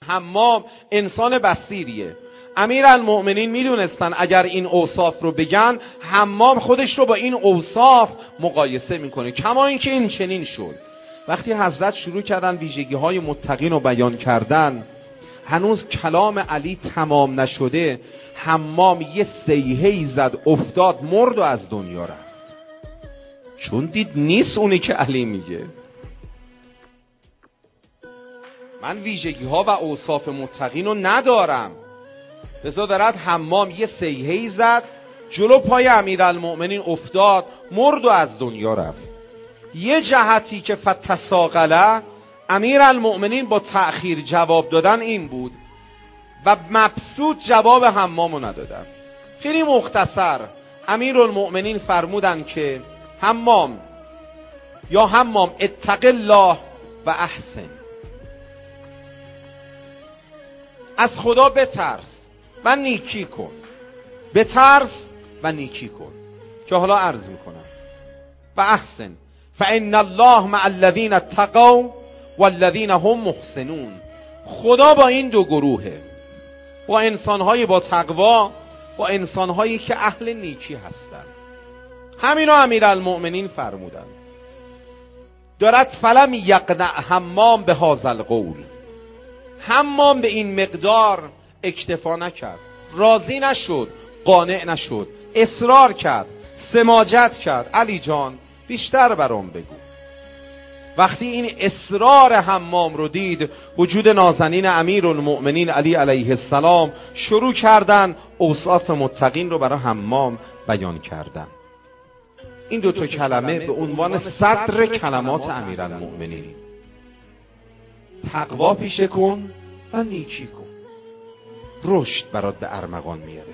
حمام انسان بصیریه. امیرالمؤمنین میدونستن اگر این اوصاف رو بگن، حمام خودش رو با این اوصاف مقایسه میکنه. کما اینکه این چنین شد. وقتی حضرت شروع کردن ویژگی‌های متقین رو بیان کردن، هنوز کلام علی تمام نشده، حمام یه صیحه‌ای زد، افتاد، مرد و از دنیا رفت. چون دید نیست اونی که علی میگه. من ویژگی‌ها و اوصاف متقین رو ندارم. لذا دارد حمام یه صیحه‌ای زد، جلو پای امیرالمؤمنین افتاد، مرد و از دنیا رفت. یه جهتی که فتساقله، امیرالمؤمنین با تأخیر جواب دادن این بود و مبسوط جواب حمامو ندادن. خیلی مختصر امیرالمؤمنین فرمودن که حمام اتق الله و احسن، از خدا بترس و نیکی کن. بترس و نیکی کن که حالا عرض میکنم. و احسن فان الله مع الذین اتقوا والذین هم محسنون. خدا با این دو گروهه، با انسانهای با تقوا، با انسانهایی که اهل نیکی هستن. همینو امیرالمؤمنین فرمودن. دارد فلم یقنع حمام به هذا القول. حمام به این مقدار اکتفا نکرد، راضی نشد، قانع نشد، اصرار کرد، سماجت کرد. علی جان بیشتر برام بگو. وقتی این اصرار حمام رو دید، وجود نازنین امیرالمؤمنین علی علیه السلام شروع کردن اوصاف متقین رو برای حمام بیان کردن. این دو تا کلمه به عنوان صدر کلمات امیرالمؤمنین. تقوا پیشه کن و نیکی کن، رشد برات به ارمغان میاره.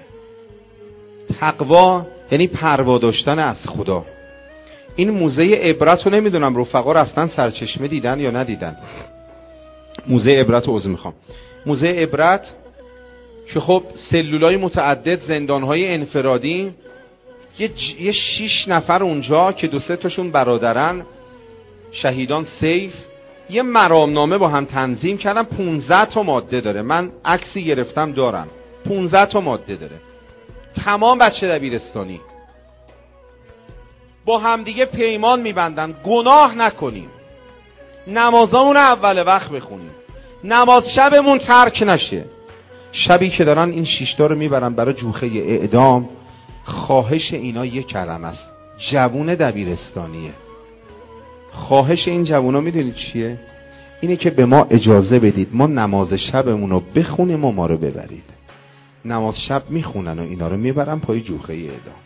تقوا یعنی پروا داشتن از خدا. این موزه عبرت رو نمیدونم رفقا رفتن سرچشمه دیدن یا ندیدن. موزه عبرت رو موزه عبرت که خب سلولای متعدد، زندانهای انفرادی، یه 6 نفر اونجا که 2-3 تاشون برادرن، شهیدان سیف، یه مرامنامه با هم تنظیم کردن. 15 تا ماده داره. من عکسی گرفتم دارم. 15 تا ماده داره. تمام بچه دبیرستانی با همدیگه پیمان میبندن گناه نکنیم، نمازامون اول وقت بخونیم، نماز شبمون ترک نشه. شبی که دارن این 6 تا رو میبرن برای جوخه اعدام، خواهش اینا یک کلمه است: جوون دبیرستانیه. خواهش این جوونا میدونید چیه؟ اینه که به ما اجازه بدید ما نماز شبمون رو بخونیم و ما رو ببرید. نماز شب میخونن و اینا رو میبرن پای جوخه اعدام.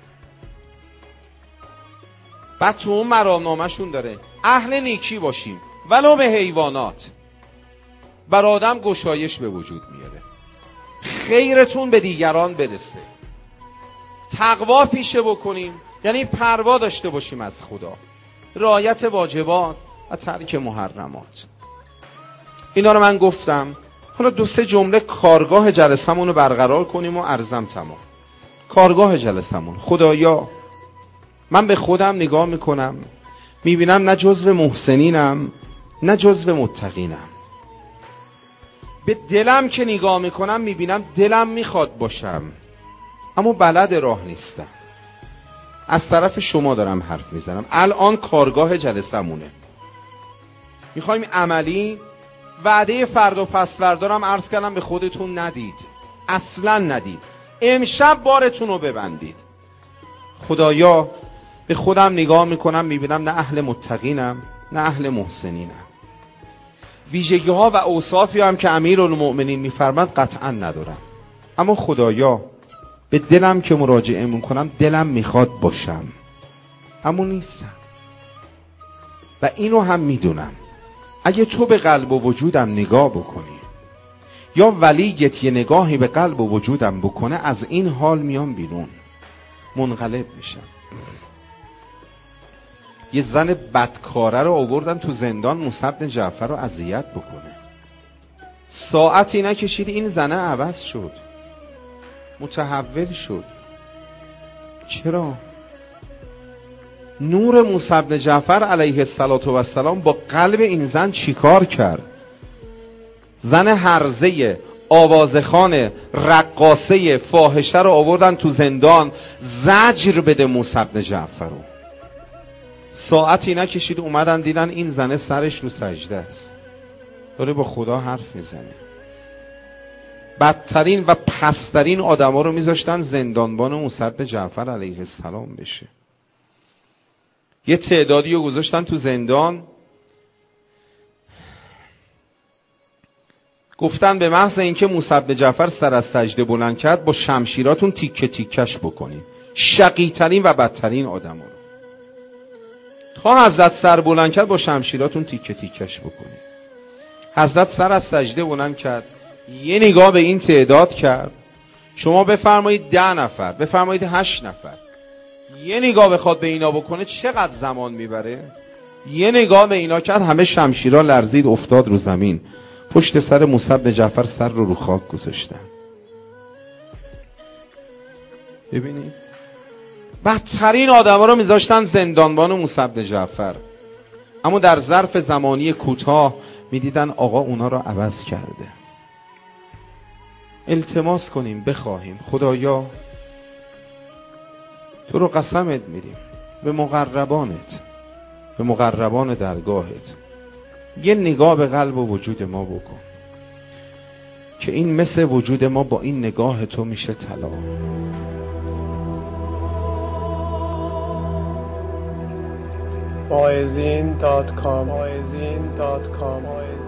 بعد تو اون مرامنامه‌شون داره اهل نیکی باشیم ولو به حیوانات، بر آدم گشایش به وجود میاره، خیرتون به دیگران برسه. تقوا پیشه بکنیم یعنی پروا داشته باشیم از خدا، رعایت واجبات و ترک محرمات. اینا رو من گفتم. حالا 2-3 جمله کارگاه جلسمون رو برقرار کنیم و عرضم تمام. کارگاه جلسمون: خدایا من به خودم نگاه میکنم، میبینم نه جزو محسنینم نه جزو متقینم. به دلم که نگاه میکنم میبینم دلم میخواد باشم اما بلد راه نیستم. از طرف شما دارم حرف میزنم. الان کارگاه جلسمونه. میخوایم عملی. وعده فردا پس فردارم عرض کردم به خودتون ندید، اصلا ندید. امشب بارتون رو ببندید. خدایا به خودم نگاه میکنم میبینم نه اهل متقینم نه اهل محسنینم. ویژگی ها و اوصافی هم که امیرالمؤمنین میفرماد قطعا ندارم، اما خدایا به دلم که مراجعه میکنم دلم میخواد باشم اما نیستم. و اینو هم میدونم اگه تو به قلب و وجودم نگاه بکنی یا ولیت یه نگاهی به قلب و وجودم بکنه، از این حال میام بیرون، منقلب میشم. یه زن بدکاره رو آوردن تو زندان موسی بن جعفر رو اذیت بکنه. ساعتی نکشید این زنه عوض شد، متحول شد. چرا؟ نور موسی بن جعفر علیه السلام با قلب این زن چیکار کرد؟ زن هرزه، آوازخان، رقاصه، فاحشه رو آوردن تو زندان، زجر بده موسی بن جعفر رو. ساعتی نکشید اومدن دیدن این زنه سرش رو سجده است، داره با خدا حرف میزنه. بدترین و پسترین آدما رو میذاشتن زندانبان موسی بن جعفر علیه السلام بشه. یه تعدادی رو گذاشتن تو زندان، گفتن به محض اینکه موسی بن جعفر سر از سجده بلند کرد با شمشیراتون تیکه تیکش بکنید. شقی‌ترین و بدترین آدما رو تا حضرت سر بلند کرد با شمشیراتون تیکه تیکش بکنید. حضرت سر از سجده بلند کرد، یه نگاه به این تعداد کرد، شما بفرمایید 10 نفر، بفرمایید 8 نفر، یه نگاه بخواد به اینا بکنه چقدر زمان میبره؟ یه نگاه به اینا کرد، همه شمشیرها لرزید، افتاد رو زمین. پشت سر موسی بن جعفر سر رو خاک گذاشتن. ببینید بدترین آدما رو میذاشتن زندانبان موسی بن جعفر، اما در ظرف زمانی کوتاه میدیدن آقا اونا رو عوض کرده. التماس کنیم، بخواهیم خدایا تو رو قسمت میدیم به مقربانت، به مقربان درگاهت، یه نگاه به قلب و وجود ما بکن که این مثل وجود ما با این نگاه تو میشه طلا. واعظین.com